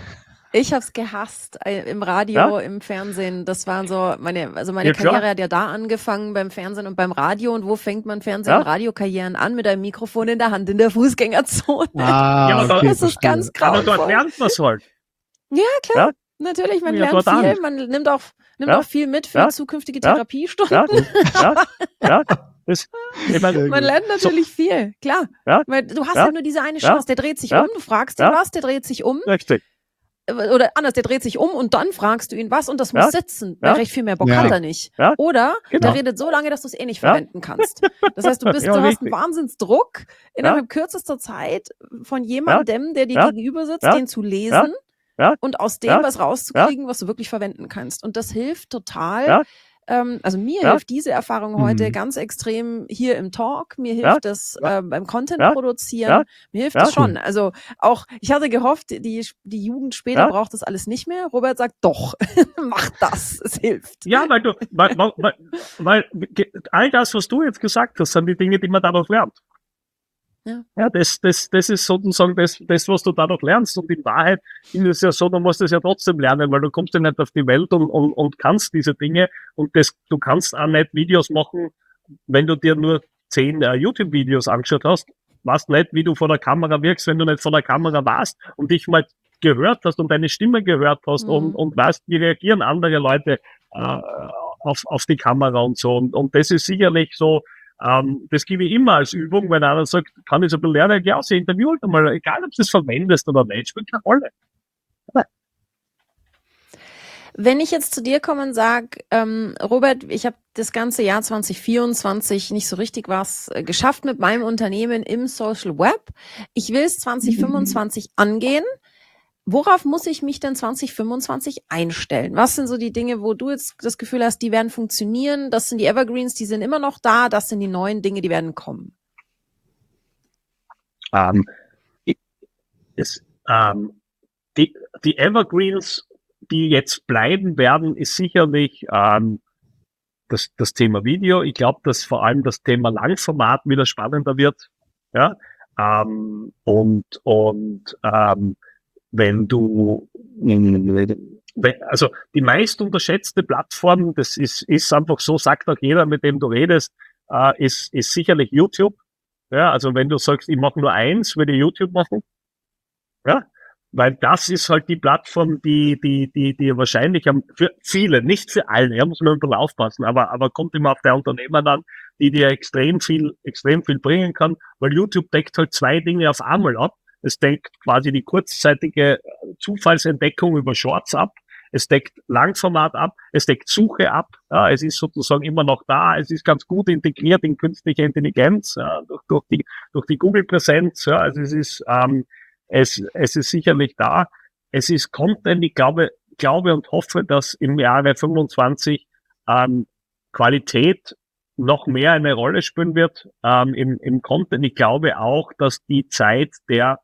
Ich hab's gehasst äh, im Radio, ja? im Fernsehen. Das waren so meine, also meine ja, Karriere klar. hat ja da angefangen beim Fernsehen und beim Radio. Und wo fängt man Fernsehen- ja? und Radiokarrieren an? Mit einem Mikrofon in der Hand in der Fußgängerzone. Ah, ja, okay, das ist ganz grauenvoll. Aber dort lernt man es halt. Ja, klar. Ja? Natürlich, man ja, lernt viel. An. Man nimmt auch, nimmt ja? auch viel mit für ja? zukünftige Therapiestunden. Ja, ja, ja. Das, ich mein, man lernt natürlich so, viel, klar. Ja? Weil du hast ja? halt nur diese eine Chance. Der dreht sich ja? um, du fragst ihn ja? was, der dreht sich um. Richtig. Oder anders, der dreht sich um und dann fragst du ihn was und das muss ja, sitzen, weil ja, recht viel mehr Bock ja, hat er nicht. Ja, Oder genau. der redet so lange, dass du es eh nicht ja. verwenden kannst. Das heißt, du bist, ja, du hast richtig. einen Wahnsinnsdruck innerhalb ja. kürzester Zeit von jemandem, der dir ja. gegenüber sitzt, ja. den zu lesen ja. und aus dem ja. was rauszukriegen, ja. was du wirklich verwenden kannst. Und das hilft total. Ja. Ähm, also mir ja. hilft diese Erfahrung heute mhm. ganz extrem hier im Talk, mir Ja. hilft es Ja. äh, beim Content Ja. produzieren, Ja. mir hilft Ja. es schon. Also auch, ich hatte gehofft, die, die Jugend später Ja. braucht das alles nicht mehr. Robert sagt, doch, mach das, es hilft. Ja, weil du, weil, weil, weil all das, was du jetzt gesagt hast, sind die Dinge, die man darauf lernt. Ja. Ja, das, das, das ist sozusagen das, das, was du dadurch lernst. Und in Wahrheit ist es ja so, du musst es ja trotzdem lernen, weil du kommst ja nicht auf die Welt und, und, und kannst diese Dinge. Und das, du kannst auch nicht Videos machen, wenn du dir nur zehn äh, YouTube-Videos angeschaut hast. Weißt nicht, wie du vor der Kamera wirkst, wenn du nicht vor der Kamera warst und dich mal gehört hast und deine Stimme gehört hast, mhm. und, und weißt, wie reagieren andere Leute äh, auf, auf die Kamera und so. Und, und das ist sicherlich so, ähm, das gebe ich immer als Übung, wenn einer sagt, kann ich so ein bisschen lernen, ja, sie interview halt einmal, egal ob du es verwendest oder nicht, spielt keine Rolle. Aber wenn ich jetzt zu dir komme und sage, ähm, Robert, ich habe das ganze Jahr zwanzig vierundzwanzig nicht so richtig was äh, geschafft mit meinem Unternehmen im Social Web. Ich will es zwanzig fünfundzwanzig angehen. Worauf muss ich mich denn zwanzig fünfundzwanzig einstellen? Was sind so die Dinge, wo du jetzt das Gefühl hast, die werden funktionieren? Das sind die Evergreens, die sind immer noch da. Das sind die neuen Dinge, die werden kommen. Ähm, es, ähm, die, die Evergreens, die jetzt bleiben werden, ist sicherlich ähm, das, das Thema Video. Ich glaube, dass vor allem das Thema Langformat wieder spannender wird. Ja, ähm, und und ähm, wenn du, also die meist unterschätzte Plattform, das ist, ist einfach so, sagt auch jeder, mit dem du redest, äh, ist, ist sicherlich YouTube. Ja, also wenn du sagst, ich mache nur eins, würde ich YouTube machen. Ja, weil das ist halt die Plattform, die, die, die, die wahrscheinlich am, für viele, nicht für alle, ja, muss man ein bisschen aufpassen, aber, aber kommt immer auf der Unternehmer an, die dir extrem viel, extrem viel bringen kann, weil YouTube deckt halt zwei Dinge auf einmal ab. Es deckt quasi die kurzzeitige Zufallsentdeckung über Shorts ab. Es deckt Langformat ab. Es deckt Suche ab. Ja, es ist sozusagen immer noch da. Es ist ganz gut integriert in künstliche Intelligenz, ja, durch, durch die, durch die Google-Präsenz. Ja, also es ist, ähm, es, es ist sicherlich da. Es ist Content. Ich glaube, glaube und hoffe, dass im Jahre fünfundzwanzig ähm, Qualität noch mehr eine Rolle spielen wird ähm, im, im Content. Ich glaube auch, dass die Zeit der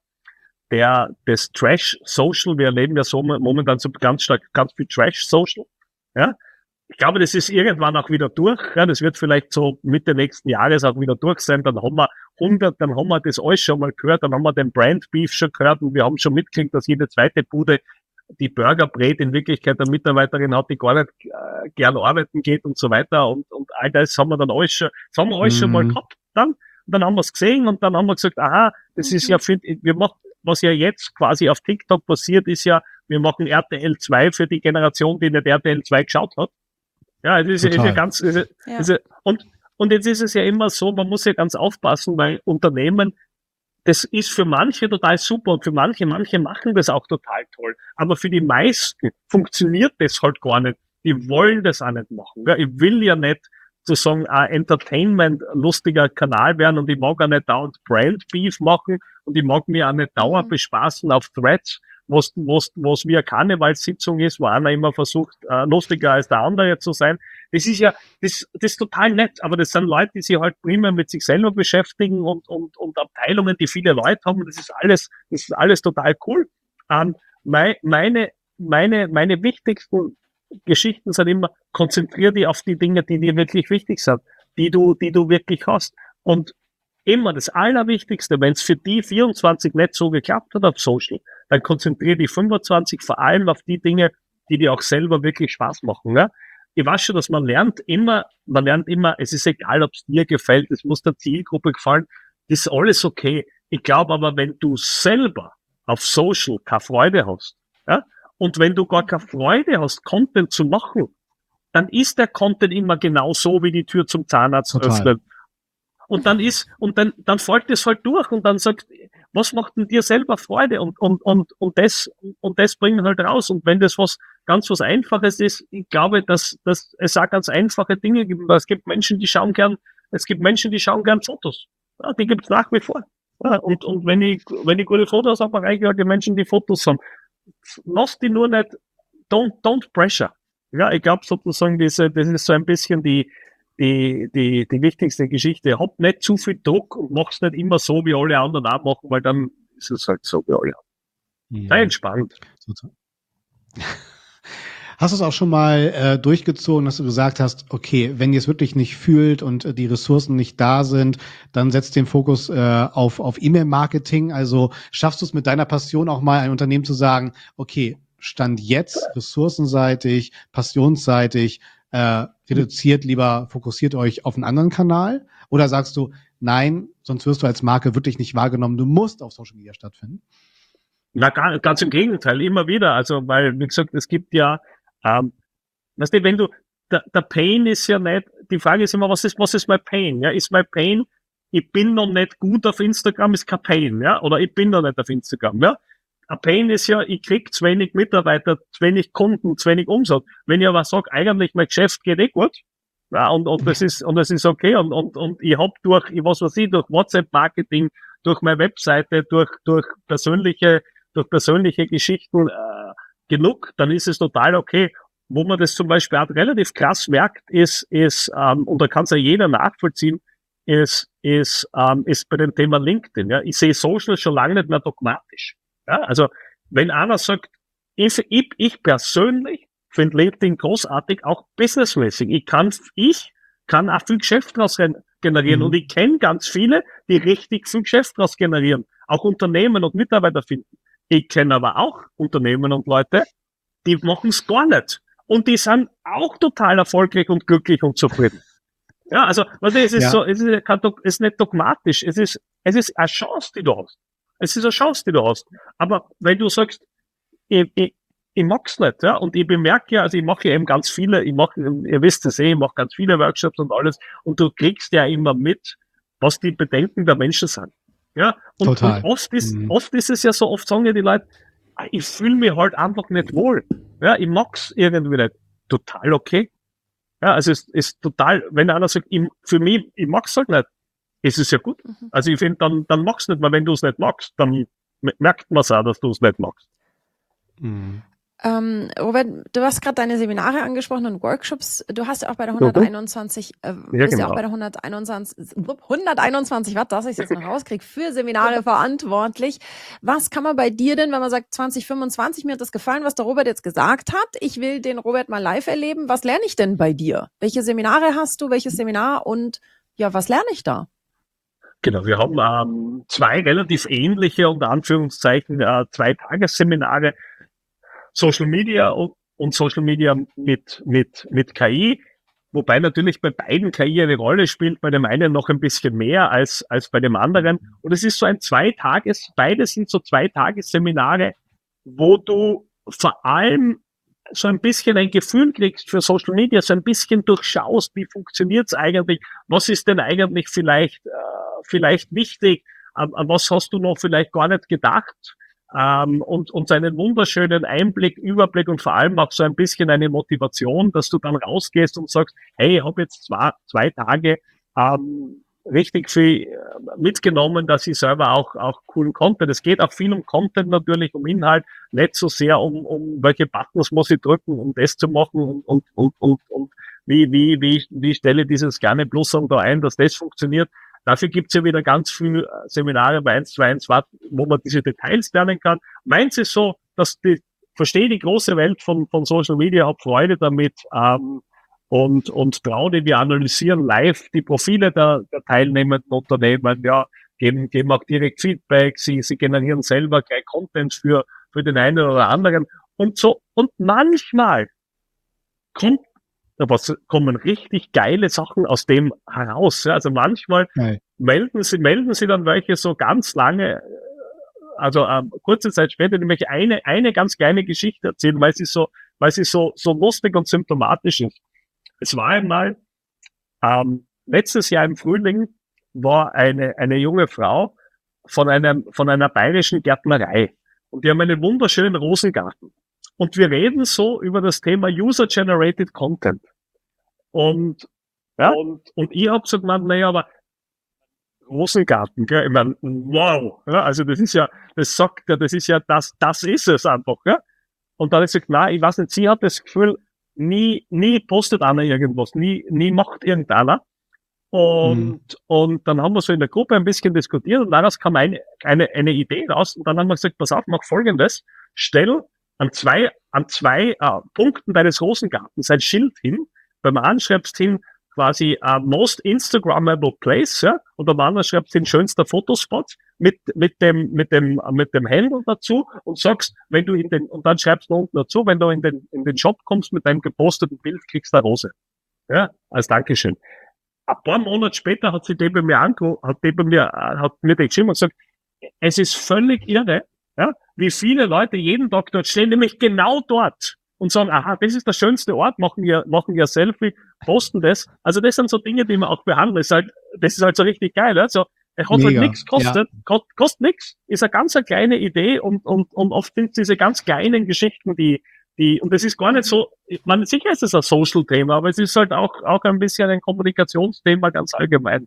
der des Trash Social, wir erleben ja so momentan so ganz stark ganz viel Trash Social, ja. Ich glaube, das ist irgendwann auch wieder durch, ja, das wird vielleicht so Mitte nächsten Jahres auch wieder durch sein, dann haben wir hundert, dann haben wir das alles schon mal gehört, dann haben wir den Brand Beef schon gehört und wir haben schon mitgekriegt, dass jede zweite Bude die Burger brät in Wirklichkeit eine Mitarbeiterin hat, die gar nicht äh, gern arbeiten geht und so weiter und, und all das haben wir dann alles schon, das haben wir alles mhm. schon mal gehabt dann, und dann haben wir es gesehen und dann haben wir gesagt, aha, das mhm. ist ja, für, wir machen, was ja jetzt quasi auf TikTok passiert, ist ja, wir machen R T L zwei für die Generation, die nicht R T L zwei geschaut hat. Ja, das ist, ist ja ganz, ist, ja. Ist, und, und jetzt ist es ja immer so, man muss ja ganz aufpassen, weil Unternehmen, das ist für manche total super und für manche, manche machen das auch total toll. Aber für die meisten funktioniert das halt gar nicht. Die wollen das auch nicht machen. Ja, ich will ja nicht sozusagen ein Entertainment-lustiger Kanal werden und ich mag auch nicht dauernd Brand-Beef machen und ich mag mich auch nicht dauernd bespaßen auf Threads, was, was, was wie eine Karnevalssitzung ist, wo einer immer versucht, uh, lustiger als der andere zu sein. Das ist ja, das, das ist total nett, aber das sind Leute, die sich halt primär mit sich selber beschäftigen und, und, und Abteilungen, die viele Leute haben. Das ist alles, das ist alles total cool. Um, mein, meine, meine, meine wichtigsten Geschichten sind immer, konzentrier dich auf die Dinge, die dir wirklich wichtig sind, die du, die du wirklich hast. Und immer das Allerwichtigste, wenn es für die vierundzwanzig nicht so geklappt hat auf Social, dann konzentriere dich fünfundzwanzig vor allem auf die Dinge, die dir auch selber wirklich Spaß machen. Ja? Ich weiß schon, dass man lernt immer, man lernt immer, es ist egal, ob es dir gefällt, es muss der Zielgruppe gefallen, das ist alles okay. Ich glaube aber, wenn du selber auf Social keine Freude hast, ja, und wenn du gar keine Freude hast, Content zu machen, dann ist der Content immer genau so, wie die Tür zum Zahnarzt Total. öffnet. Und dann ist, und dann, dann folgt es halt durch und dann sagt, was macht denn dir selber Freude? Und, und, und, und das, und das bringen halt raus. Und wenn das was, ganz was Einfaches ist, ich glaube, dass, dass es auch ganz einfache Dinge gibt. Es gibt Menschen, die schauen gern, es gibt Menschen, die schauen gern Fotos. Ja, die gibt's nach wie vor. Ja, und, und wenn ich, wenn ich gute Fotos habe, reiche ich die Menschen, die Fotos haben. Lass die nur nicht, don't, don't pressure. Ja, ich glaube sozusagen, diese, das ist so ein bisschen die, die, die, die wichtigste Geschichte. Hab nicht zu viel Druck und mach's nicht immer so, wie alle anderen auch machen, weil dann ist es halt so wie alle anderen. Ja. Sei entspannt. Hast du es auch schon mal äh, durchgezogen, dass du gesagt hast, okay, wenn ihr es wirklich nicht fühlt und äh, die Ressourcen nicht da sind, dann setzt den Fokus äh, auf, auf E-Mail-Marketing. Also schaffst du es mit deiner Passion auch mal ein Unternehmen zu sagen, okay, Stand jetzt, ressourcenseitig, passionsseitig, äh, reduziert lieber, fokussiert euch auf einen anderen Kanal? Oder sagst du, nein, sonst wirst du als Marke wirklich nicht wahrgenommen, du musst auf Social Media stattfinden? Na, gar, ganz im Gegenteil, immer wieder. Also, weil, wie gesagt, es gibt ja, ähm, weißt du, wenn du, der, der Pain ist ja nicht, die Frage ist immer, was ist, was ist mein Pain? Ja, ist mein Pain, ich bin noch nicht gut auf Instagram, ist kein Pain, ja, oder ich bin noch nicht auf Instagram, ja. Ein Pain ist ja, ich krieg zu wenig Mitarbeiter, zu wenig Kunden, zu wenig Umsatz. Wenn ich aber sage, eigentlich mein Geschäft geht eh gut, ja, und, und das ist, und das ist okay, und, und, und ich hab durch, ich was weiß ich, durch WhatsApp-Marketing, durch meine Webseite, durch, durch persönliche, durch persönliche Geschichten, äh, genug, dann ist es total okay. Wo man das zum Beispiel auch relativ krass merkt, ist, ist, ähm, und da kann es ja jeder nachvollziehen, ist, ist, ähm, ist bei dem Thema LinkedIn, ja. Ich sehe Social schon lange nicht mehr dogmatisch. Ja, also, wenn einer sagt, ich, ich, ich persönlich finde LinkedIn großartig, auch businessmäßig. Ich kann, ich kann auch viel Geschäft daraus generieren. Mhm. Und ich kenne ganz viele, die richtig viel Geschäft daraus generieren. Auch Unternehmen und Mitarbeiter finden. Ich kenne aber auch Unternehmen und Leute, die machen es gar nicht. Und die sind auch total erfolgreich und glücklich und zufrieden. Ja, also, also es ist ja. so, es ist, es ist nicht dogmatisch. Es ist, es ist eine Chance, die du hast. Es ist eine Chance, die du hast. Aber wenn du sagst, ich, ich, ich mag's nicht, ja, und ich bemerke ja, also ich mache ja eben ganz viele, ich mache, ihr wisst es eh, ich mache ganz viele Workshops und alles, und du kriegst ja immer mit, was die Bedenken der Menschen sind. Ja, und, Total. und oft ist, mhm. oft ist es ja so, oft sagen ja die Leute, ich fühle mich halt einfach nicht wohl. Ja, ich mag's irgendwie nicht. Total okay. Ja, also es ist total, wenn einer sagt, ich, für mich, ich mag's halt nicht, ist es ja gut. Mhm. Also ich finde, dann, dann mach's nicht, weil wenn du es nicht magst, dann merkt man es auch, dass du es nicht magst. Mhm. Ähm, Robert, du hast gerade deine Seminare angesprochen und Workshops. Du hast ja auch bei der hunderteinundzwanzig, äh, ja, bist genau. ja auch bei der hunderteinundzwanzig, hunderteinundzwanzig, was, dass ich jetzt noch rauskriege, für Seminare verantwortlich. Was kann man bei dir denn, wenn man sagt, zwanzig fünfundzwanzig, mir hat das gefallen, was der Robert jetzt gesagt hat, ich will den Robert mal live erleben, was lerne ich denn bei dir? Welche Seminare hast du, welches Seminar und ja, was lerne ich da? Genau, wir haben ähm, zwei relativ ähnliche, unter Anführungszeichen, äh, zwei Tagesseminare, Social Media und, und Social Media mit, mit, mit K I, wobei natürlich bei beiden K I eine Rolle spielt, bei dem einen noch ein bisschen mehr als, als bei dem anderen. Und es ist so ein Zweitages, beide sind so Zweitagesseminare, wo du vor allem so ein bisschen ein Gefühl kriegst für Social Media, so ein bisschen durchschaust, wie funktioniert's eigentlich, was ist denn eigentlich vielleicht, äh, vielleicht wichtig, an, an was hast du noch vielleicht gar nicht gedacht, ähm, und, und so einen wunderschönen Einblick, Überblick und vor allem auch so ein bisschen eine Motivation, dass du dann rausgehst und sagst, hey, ich habe jetzt zwei, zwei Tage ähm, richtig viel mitgenommen, dass ich selber auch, auch coolen Content. Es geht auch viel um Content natürlich, um Inhalt, nicht so sehr um, um welche Buttons muss ich drücken, um das zu machen und, und, und, und, und wie, wie, wie, wie stelle ich dieses kleine Plussum da ein, dass das funktioniert. Dafür gibt's ja wieder ganz viele Seminare bei eins zu eins, wo man diese Details lernen kann. Meins ist so, dass die, verstehe die große Welt von, von Social Media, habe Freude damit, ähm, und, und traue, wir analysieren live die Profile der, der teilnehmenden Unternehmen, ja, geben, geben auch direkt Feedback, sie, sie generieren selber gleich Content für, für den einen oder anderen und so. Und manchmal kommt aber kommen richtig geile Sachen aus dem heraus. Ja. Also manchmal Nein. melden sie, melden sie dann welche so ganz lange, also ähm, kurze Zeit später, nämlich eine, eine ganz kleine Geschichte erzählen, weil sie so, weil sie so, so lustig und symptomatisch ist. Es war einmal, ähm, letztes Jahr im Frühling war eine, eine junge Frau von einem, von einer bayerischen Gärtnerei. Und die haben einen wunderschönen Rosengarten. Und wir reden so über das Thema User-Generated Content. Und, ja, und, und ich hab so gemeint, naja, aber Rosengarten, gell, ich meine, wow, ja, also das ist ja, das sagt ja, das ist ja, das, das ist es einfach, ja. Und dann hat sie gesagt, nein, ich weiß nicht, sie hat das Gefühl, nie, nie postet einer irgendwas, nie, nie macht irgendeiner. Und, mhm. und dann haben wir so in der Gruppe ein bisschen diskutiert und daraus kam eine, eine, eine Idee raus und dann haben wir gesagt, pass auf, mach Folgendes, stell an zwei an zwei äh, Punkten deines Rosengartens ein Schild hin. Beim einen schreibst hin quasi uh, most Instagrammable place, ja, und beim anderen schreibst hin schönster Fotospot mit mit dem mit dem mit dem Handle dazu und sagst, wenn du in den und dann schreibst du unten dazu, wenn du in den in den Shop kommst mit deinem geposteten Bild, kriegst du eine Rose. Ja, als Dankeschön. Ein paar Monate später hat sie die bei mir angerufen, hat die bei mir, hat mir die geschrieben und gesagt, es ist völlig irre, ja, wie viele Leute jeden Tag dort stehen, nämlich genau dort und sagen, aha, das ist der schönste Ort, machen ja, machen ja Selfie, posten das. Also das sind so Dinge, die man auch behandeln. Das ist halt, das ist halt so richtig geil, ja. So, er hat Mega, halt nichts kostet, ja. kost, kostet nichts, ist eine ganz eine kleine Idee und, und, und oft sind diese ganz kleinen Geschichten, die, Die, und das ist gar nicht so, ich meine, sicher ist es ein Social-Thema, aber es ist halt auch, auch ein bisschen ein Kommunikationsthema ganz allgemein.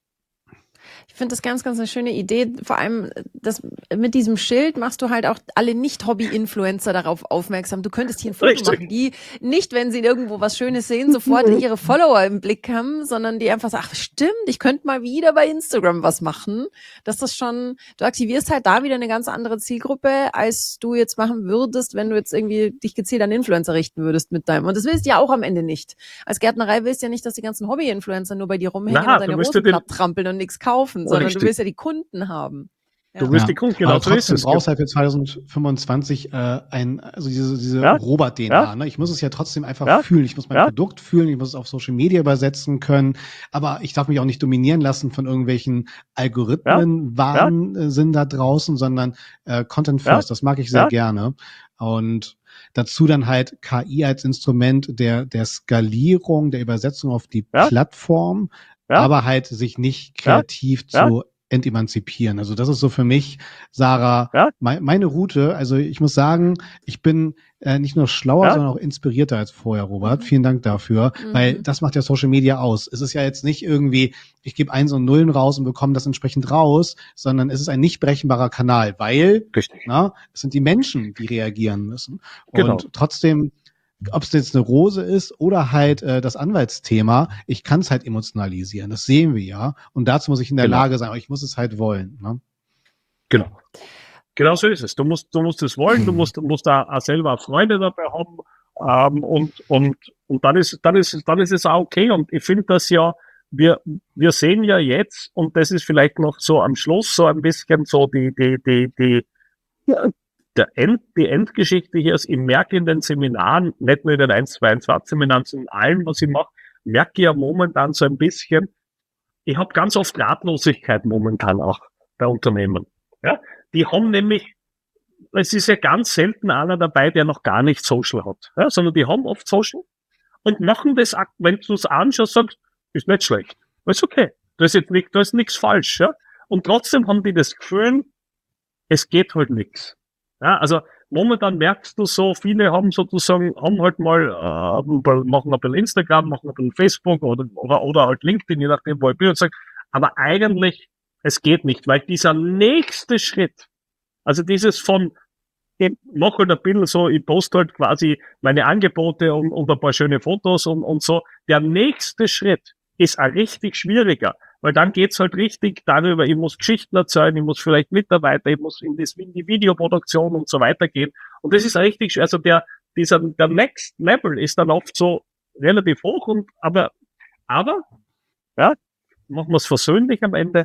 Ich finde das ganz, ganz eine schöne Idee. Vor allem das, mit diesem Schild machst du halt auch alle Nicht-Hobby-Influencer darauf aufmerksam. Du könntest hier ein Foto Richtig. machen, die nicht, wenn sie irgendwo was Schönes sehen, sofort ihre Follower im Blick haben, sondern die einfach sagen, ach stimmt, ich könnte mal wieder bei Instagram was machen. Das ist schon, du aktivierst halt da wieder eine ganz andere Zielgruppe, als du jetzt machen würdest, wenn du jetzt irgendwie dich gezielt an Influencer richten würdest mit deinem. Und das willst du ja auch am Ende nicht. Als Gärtnerei willst du ja nicht, dass die ganzen Hobby-Influencer nur bei dir rumhängen Na, und deine du willst Rosen ja den- platt trampeln und nichts kaufen, sondern Richtig. du willst ja die Kunden haben. Ja. Du willst Ja. die Kunden, Aber genau so ist trotzdem es. brauchst du halt für zwanzig fünfundzwanzig äh, ein, also diese, diese Ja. Robert-D N A. Ja. Ne? Ich muss es ja trotzdem einfach Ja. fühlen. Ich muss mein Ja. Produkt fühlen, ich muss es auf Social Media übersetzen können. Aber ich darf mich auch nicht dominieren lassen von irgendwelchen Algorithmen, Wahnsinn da draußen, sondern äh, Content Ja. First. Das mag ich sehr Ja. gerne. Und dazu dann halt K I als Instrument der, der Skalierung, der Übersetzung auf die Ja. Plattform, Ja. aber halt sich nicht kreativ Ja. zu entemanzipieren. Also das ist so für mich, Sarah, Ja. mei- meine Route. Also ich muss sagen, ich bin äh, nicht nur schlauer, Ja. sondern auch inspirierter als vorher, Robert. Mhm. Vielen Dank dafür, Mhm. weil das macht ja Social Media aus. Es ist ja jetzt nicht irgendwie, ich gebe Eins und Nullen raus und bekomme das entsprechend raus, sondern es ist ein nicht berechenbarer Kanal, weil Richtig. na, es sind die Menschen, die reagieren müssen. Genau. Und trotzdem, ob es jetzt eine Rose ist oder halt äh, das Anwaltsthema, ich kann es halt emotionalisieren. Das sehen wir ja. Und dazu muss ich in der Genau. Lage sein, aber ich muss es halt wollen. Ne? Genau. Genau so ist es. Du musst, du musst es wollen, du musst, musst da auch selber Freude dabei haben, ähm, und, und, und dann ist, dann ist, dann ist es auch okay. Und ich finde das ja, wir, wir sehen ja jetzt, und das ist vielleicht noch so am Schluss so ein bisschen so die, die, die, die, ja, der End, die Endgeschichte hier ist, ich merke in den Seminaren, nicht nur in den eins, zwei, zwei Seminaren, sondern in allem, was ich mache, merke ich ja momentan so ein bisschen, ich habe ganz oft Ratlosigkeit momentan auch bei Unternehmen. Ja, die haben nämlich, es ist ja ganz selten einer dabei, der noch gar nicht Social hat, ja, sondern die haben oft Social und machen das, ak- wenn du es anschaust, sagst, ist nicht schlecht, ist okay, da ist jetzt nicht, da ist nichts falsch, ja, und trotzdem haben die das Gefühl, es geht halt nichts. Ja, also momentan merkst du so, viele haben sozusagen, haben halt mal, äh, machen ein bisschen Instagram, machen ein bisschen Facebook oder, oder, oder halt LinkedIn, je nachdem, wo ich bin, und sagen, aber eigentlich, es geht nicht, weil dieser nächste Schritt, also dieses von, ich mache halt ein bisschen so, ich poste halt quasi meine Angebote und, und ein paar schöne Fotos und, und so, der nächste Schritt ist ein richtig schwieriger. Weil dann geht's halt richtig darüber, ich muss Geschichten erzählen, ich muss vielleicht Mitarbeiter, ich muss in, das, in die Videoproduktion und so weiter gehen. Und das ist richtig, schwer. Also der, dieser, der Next Level ist dann oft so relativ hoch und, aber, aber, ja, machen wir es versöhnlich am Ende.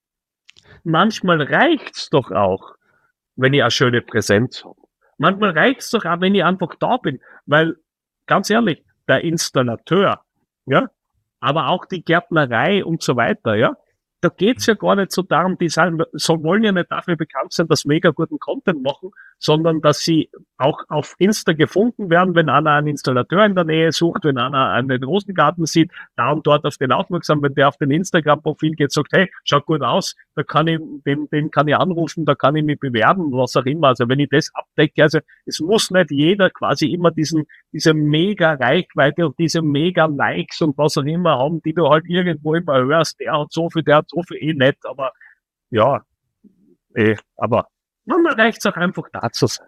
Manchmal reicht's doch auch, wenn ich eine schöne Präsenz habe. Manchmal reicht's doch auch, wenn ich einfach da bin. Weil, ganz ehrlich, der Installateur, ja, aber auch die Gärtnerei und so weiter, ja. Da geht's ja gar nicht so darum, die sagen, so wollen ja nicht dafür bekannt sein, dass sie mega guten Content machen, sondern dass sie auch auf Insta gefunden werden, wenn einer einen Installateur in der Nähe sucht, wenn einer einen Rosengarten sieht, da und dort auf den aufmerksam, wenn der auf den Instagram-Profil geht, sagt, hey, schaut gut aus, da kann ich, den, den kann ich anrufen, da kann ich mich bewerben, was auch immer. Also wenn ich das abdecke, also es muss nicht jeder quasi immer diesen, diese mega Reichweite und diese mega Likes und was auch immer haben, die du halt irgendwo immer hörst, der hat so viel, der hat so viel, eh nicht, aber ja, eh, aber manchmal reicht's auch einfach da zu sein.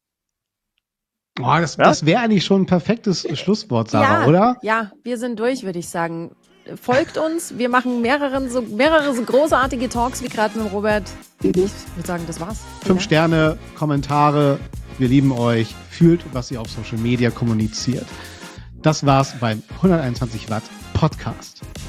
Oh, das Ja? das wäre eigentlich schon ein perfektes Schlusswort, Sarah, ja, oder? Ja, wir sind durch, würde ich sagen. Folgt uns, wir machen mehrere so, mehrere so großartige Talks wie gerade mit Robert. Ich würde sagen, das war's. Fünf Sterne, Kommentare, wir lieben euch, fühlt, was ihr auf Social Media kommuniziert. Das war's beim hunderteinundzwanzig Watt Podcast.